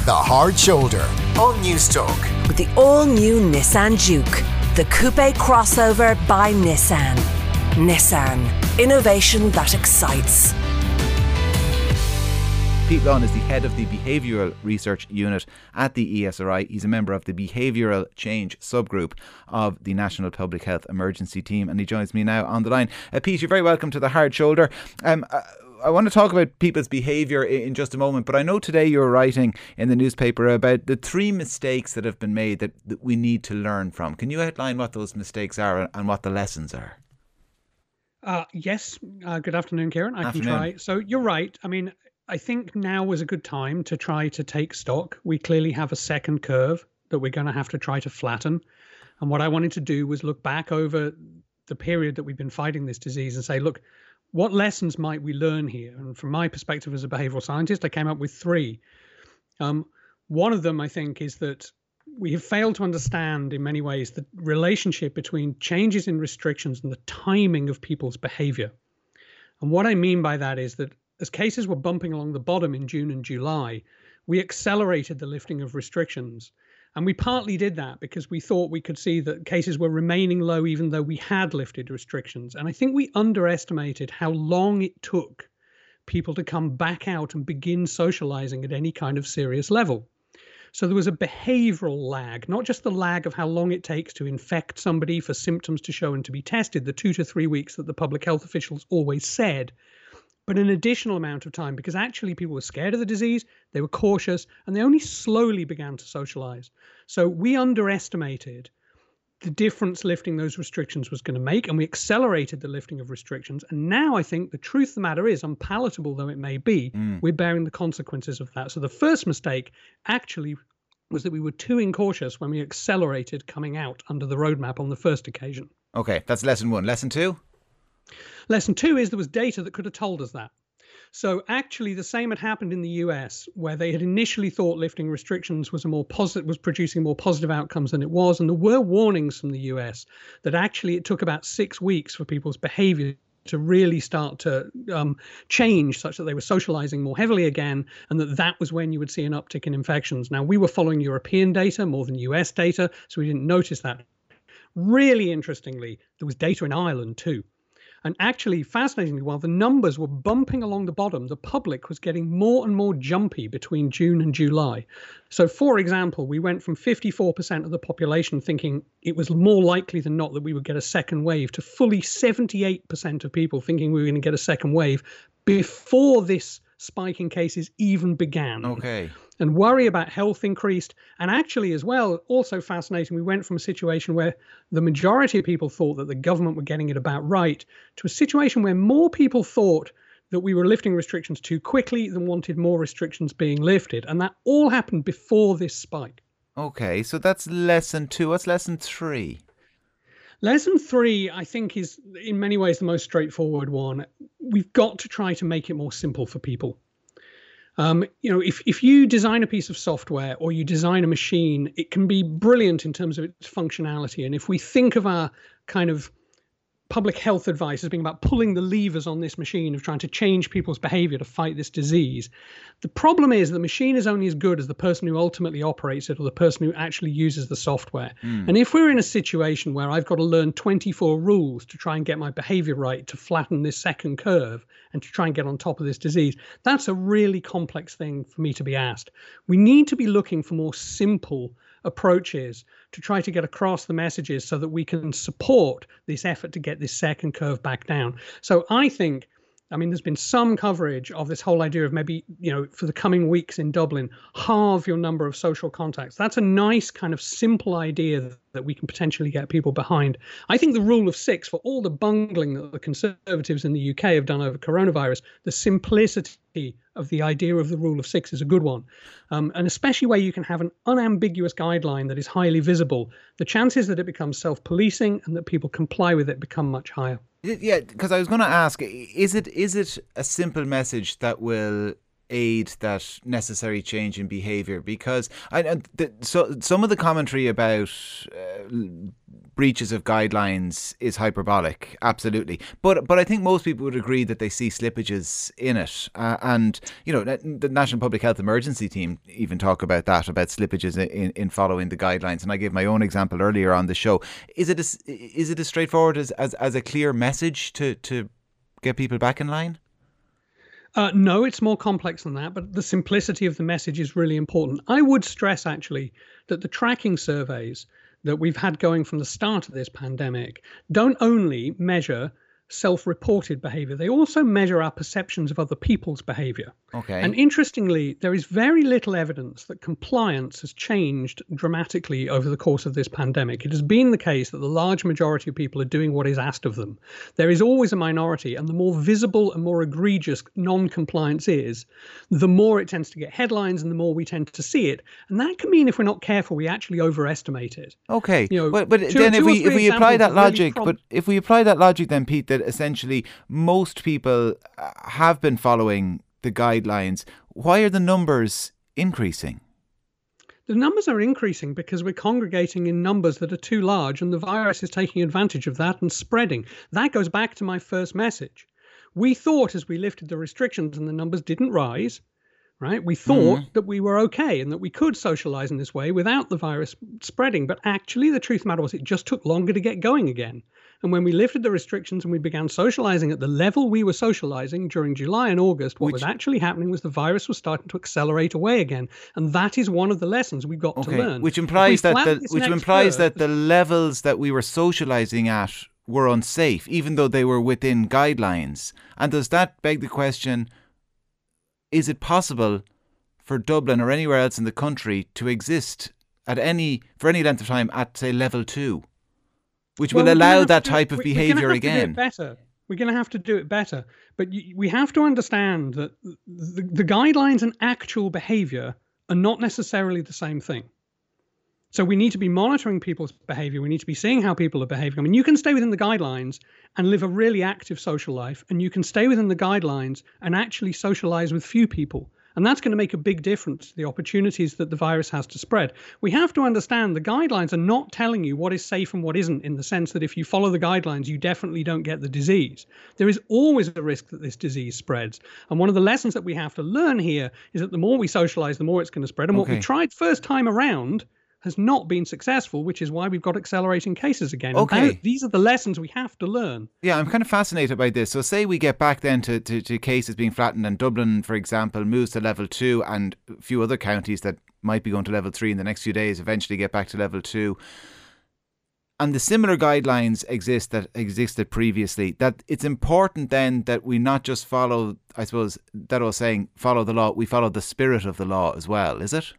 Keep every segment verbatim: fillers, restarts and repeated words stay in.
The Hard Shoulder on Newstalk. With the all-new Nissan Juke, the coupe crossover by Nissan. Nissan, innovation that excites. Pete Lunn is the head of the Behavioural Research Unit at the E S R I. He's a member of the Behavioural Change subgroup of the National Public Health Emergency Team, and he joins me now on the line. Uh, Pete, you're very welcome to The Hard Shoulder. Um, uh, I want to talk about people's behaviour in just a moment, but I know today you're writing in the newspaper about the three mistakes that have been made that, that we need to learn from. Can you outline what those mistakes are and what the lessons are? Uh, yes. Uh, good afternoon, Kieran. I Afternoon. can try. So you're right. I mean, I think now was a good time to try to take stock. We clearly have a second curve that we're going to have to try to flatten. And what I wanted to do was look back over the period that we've been fighting this disease and say, look, what lessons might we learn here? And from my perspective as a behavioral scientist, I came up with three. Um, one of them, I think, is that we have failed to understand in many ways the relationship between changes in restrictions and the timing of people's behavior. And what I mean by that is that as cases were bumping along the bottom in June and July, we accelerated the lifting of restrictions. And we partly did that because we thought we could see that cases were remaining low even though we had lifted restrictions. And I think we underestimated how long it took people to come back out and begin socializing at any kind of serious level. So there was a behavioral lag, not just the lag of how long it takes to infect somebody for symptoms to show and to be tested, the two to three weeks that the public health officials always said, but an additional amount of time, because actually people were scared of the disease, they were cautious, and they only slowly began to socialize. So we underestimated the difference lifting those restrictions was going to make, and we accelerated the lifting of restrictions. And now I think the truth of the matter is, unpalatable though it may be, mm. we're bearing the consequences of that. So the first mistake actually was that we were too incautious when we accelerated coming out under the roadmap on the first occasion. Okay, that's lesson one. Lesson two? Lesson two is there was data that could have told us that. So actually the same had happened in the U S, where they had initially thought lifting restrictions was a more positive, was producing more positive outcomes than it was. And there were warnings from the U S that actually it took about six weeks for people's behavior to really start to um, change such that they were socializing more heavily again, and that that was when you would see an uptick in infections. Now, we were following European data more than U S data, so we didn't notice that. Really interestingly, there was data in Ireland too. And actually, fascinatingly, while the numbers were bumping along the bottom, the public was getting more and more jumpy between June and July. So, for example, we went from fifty-four percent of the population thinking it was more likely than not that we would get a second wave to fully seventy-eight percent of people thinking we were going to get a second wave before this spike in cases even began. Okay. And worry about health increased. And actually as well, also fascinating, we went from a situation where the majority of people thought that the government were getting it about right to a situation where more people thought that we were lifting restrictions too quickly than wanted more restrictions being lifted. And that all happened before this spike. Okay, so that's lesson two. What's lesson three? Lesson three, I think, is in many ways the most straightforward one. We've got to try to make it more simple for people. Um, you know, if, if you design a piece of software or you design a machine, it can be brilliant in terms of its functionality. And if we think of our kind of public health advice as being about pulling the levers on this machine of trying to change people's behavior to fight this disease, the problem is the machine is only as good as the person who ultimately operates it or the person who actually uses the software. Mm. And if we're in a situation where I've got to learn twenty-four rules to try and get my behavior right to flatten this second curve and to try and get on top of this disease, that's a really complex thing for me to be asked. We need to be looking for more simple approaches to try to get across the messages so that we can support this effort to get this second curve back down. So I think, I mean, there's been some coverage of this whole idea of maybe, you know, for the coming weeks in Dublin, halve your number of social contacts. That's a nice kind of simple idea that we can potentially get people behind. I think the rule of six, for all the bungling that the Conservatives in the U K have done over coronavirus, the simplicity of the idea of the rule of six is a good one. Um, and especially where you can have an unambiguous guideline that is highly visible, the chances that it becomes self-policing and that people comply with it become much higher. Yeah, because I was going to ask, is it is it a simple message that will aid that necessary change in behaviour? Because I, the, so some of the commentary about uh, breaches of guidelines is hyperbolic, absolutely. But but I think most people would agree that they see slippages in it. Uh, and, you know, the National Public Health Emergency Team even talk about that, about slippages in, in following the guidelines. And I gave my own example earlier on the show. Is it as, is it as straightforward as, as, as a clear message to, to get people back in line? Uh, no, it's more complex than that, but the simplicity of the message is really important. I would stress, actually, that the tracking surveys that we've had going from the start of this pandemic don't only measure self-reported behavior, they also measure our perceptions of other people's behavior. Okay. And interestingly, there is very little evidence that compliance has changed dramatically over the course of this pandemic. It has been the case that the large majority of people are doing what is asked of them. There is always a minority, and the more visible and more egregious non-compliance is, the more it tends to get headlines and the more we tend to see it. And that can mean, if we're not careful, we actually overestimate it. Okay. You know, but but two, then two if we if we apply that really logic, prompt- but if we apply that logic, then Pete, that essentially most people uh, have been following the guidelines, why are the numbers increasing? The numbers are increasing because we're congregating in numbers that are too large, and the virus is taking advantage of that and spreading. That goes back to my first message. We thought, as we lifted the restrictions and the numbers didn't rise, right? We thought mm. that we were okay and that we could socialize in this way without the virus spreading. But actually, the truth of the matter was it just took longer to get going again. And when we lifted the restrictions and we began socializing at the level we were socializing during July and August, what Which, was actually happening was the virus was starting to accelerate away again. And that is one of the lessons we've got okay. to learn. Which implies that the, which implies curve, that the levels that we were socializing at were unsafe, even though they were within guidelines. And does that beg the question, is it possible for Dublin or anywhere else in the country to exist at any for any length of time at, say, level two? Which well, will allow that type of behaviour again. Better. We're going to have to do it better. But you, we have to understand that the, the guidelines and actual behaviour are not necessarily the same thing. So we need to be monitoring people's behaviour. We need to be seeing how people are behaving. I mean, you can stay within the guidelines and live a really active social life, and you can stay within the guidelines and actually socialise with few people. And that's going to make a big difference to the opportunities that the virus has to spread. We have to understand the guidelines are not telling you what is safe and what isn't, in the sense that if you follow the guidelines, you definitely don't get the disease. There is always a risk that this disease spreads. And one of the lessons that we have to learn here is that the more we socialize, the more it's going to spread. And what okay. we tried first time around has not been successful, which is why we've got accelerating cases again. Okay. That, these are the lessons we have to learn. Yeah, I'm kind of fascinated by this. So say we get back then to, to, to cases being flattened, and Dublin, for example, moves to level two, and a few other counties that might be going to level three in the next few days eventually get back to level two. And the similar guidelines exist that existed previously, that it's important then that we not just follow, I suppose, that I was saying, follow the law, we follow the spirit of the law as well, is it?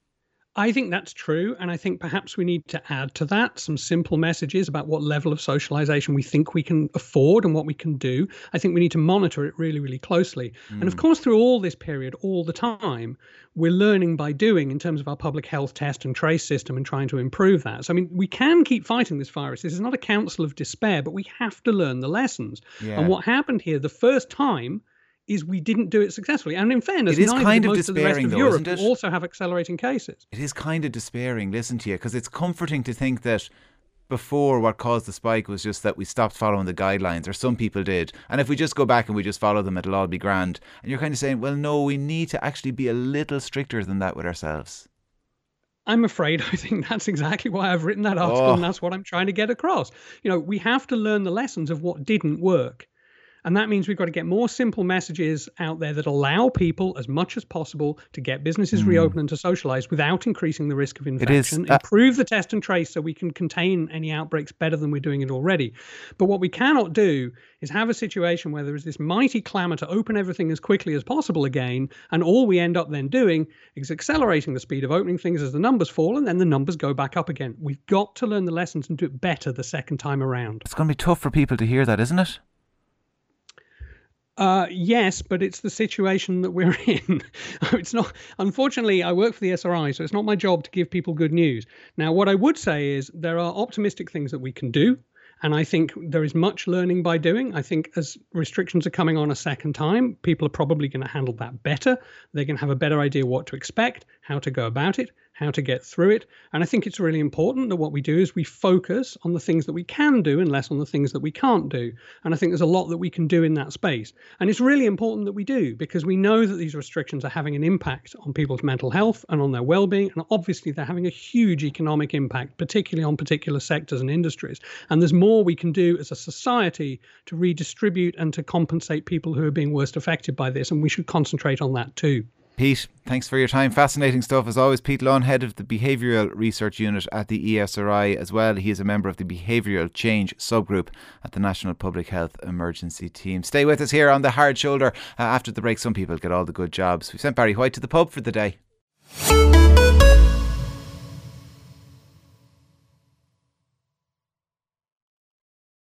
I think that's true, and I think perhaps we need to add to that some simple messages about what level of socialization we think we can afford and what we can do. I think we need to monitor it really, really closely. Mm. And of course, through all this period, all the time, we're learning by doing in terms of our public health test and trace system and trying to improve that. So, I mean, we can keep fighting this virus. This is not a counsel of despair, but we have to learn the lessons. Yeah. And what happened here the first time is we didn't do it successfully. And in fairness, it is neither kind did of most of the rest of though, Europe isn't it? who also have accelerating cases. It is kind of despairing, listen to you, because it's comforting to think that before what caused the spike was just that we stopped following the guidelines, or some people did. And if we just go back and we just follow them, it'll all be grand. And you're kind of saying, well, no, we need to actually be a little stricter than that with ourselves. I'm afraid I think that's exactly why I've written that article, oh. and that's what I'm trying to get across. You know, we have to learn the lessons of what didn't work. And that means we've got to get more simple messages out there that allow people as much as possible to get businesses mm. reopened and to socialize without increasing the risk of infection. Is, uh, Improve the test and trace so we can contain any outbreaks better than we're doing it already. But what we cannot do is have a situation where there is this mighty clamor to open everything as quickly as possible again. And all we end up then doing is accelerating the speed of opening things as the numbers fall, and then the numbers go back up again. We've got to learn the lessons and do it better the second time around. It's going to be tough for people to hear that, isn't it? Uh, yes, but it's the situation that we're in. It's not, unfortunately, I work for the S R I, so it's not my job to give people good news. Now, what I would say is there are optimistic things that we can do. And I think there is much learning by doing. I think as restrictions are coming on a second time, people are probably going to handle that better. They're going to have a better idea what to expect, how to go about it, how to get through it. And I think it's really important that what we do is we focus on the things that we can do and less on the things that we can't do. And I think there's a lot that we can do in that space. And it's really important that we do, because we know that these restrictions are having an impact on people's mental health and on their well-being. And obviously they're having a huge economic impact, particularly on particular sectors and industries. And there's more we can do as a society to redistribute and to compensate people who are being worst affected by this. And we should concentrate on that too. Pete, thanks for your time. Fascinating stuff as always. Pete Lunn, head of the Behavioural Research Unit at the E S R I as well. He is a member of the Behavioural Change subgroup at the National Public Health Emergency Team. Stay with us here on The Hard Shoulder. Uh, after the break, some people get all the good jobs. We've sent Barry White to the pub for the day.